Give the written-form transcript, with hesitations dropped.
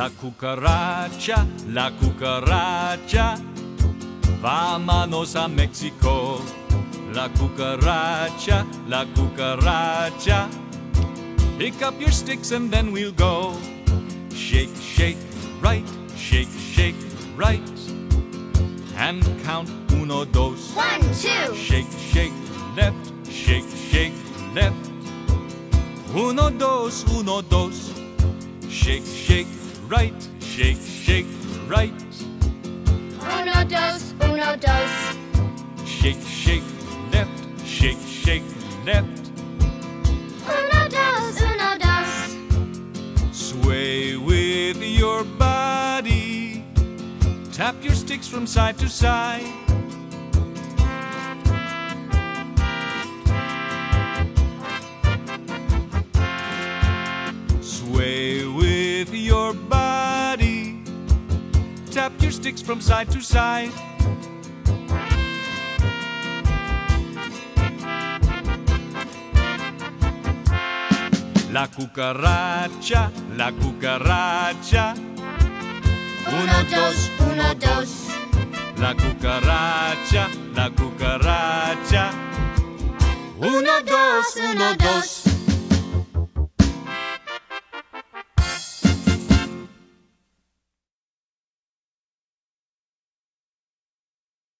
la cucaracha, vámonos a México. La cucaracha, pick up your sticks and then we'll go. Shake, shake, right, shake, shake, right, and count uno, dos. 1, 2. Shake, shake, left, shake, shake, left. Uno, dos, uno, dos. Shake, shake, right, shake, shake, right. 1, 2, 1, 2. Shake, shake, left, shake, shake, left. 1, 2, 1, 2. Sway with your body. Tap your sticks from side to side. Sway with your body. Tap your sticks from side to side. La cucaracha, 1, 2, 1, 2. La cucaracha, 1, 2, 1, 2.